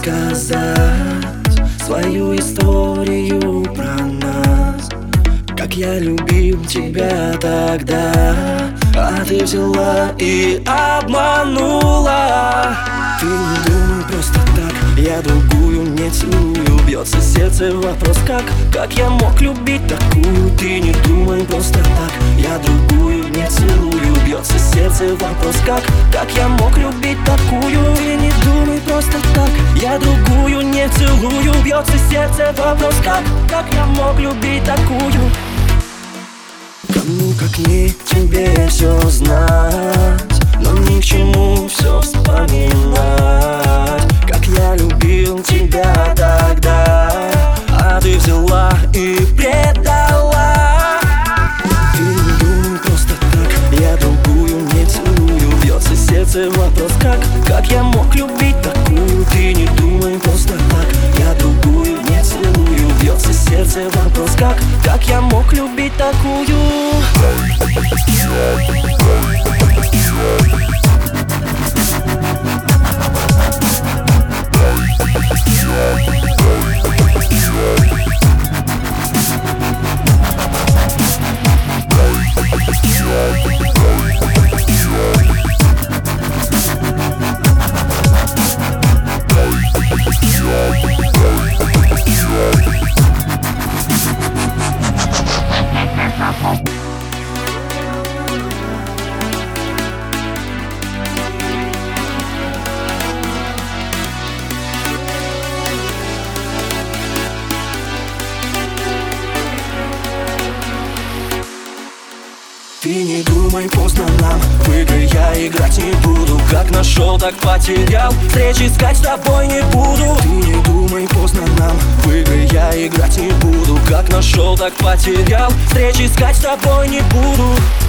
рассказать свою историю про нас. Как я любил тебя тогда, а ты взяла и обманула. Ты не думай просто так, я другую не целую. Бьется сердце, вопрос как я мог любить такую? Ты не думай просто так, я другую не целую. Бьется сердце, вопрос как я мог любить такую? Ты не думай просто так, я другую не целую. Бьется сердце, вопрос как я мог любить такую? Кому как не тебе все знать, но ни к чему все вспоминать. Как я любил тебя тогда, а ты взяла и предала. Ты не думай просто так, я другую не целую. Бьется сердце, вопрос как я мог любить такую? Ты не думай просто так, я другую не целую. Бьется сердце, вопрос как я мог любить такую? Ты не думай, поздно нам, в игры я играть не буду. Как нашел, так потерял, встреч искать с тобой не буду. Ты не думай, поздно нам, в игры я играть не буду. Как нашел, так потерял, встреч искать с тобой не буду.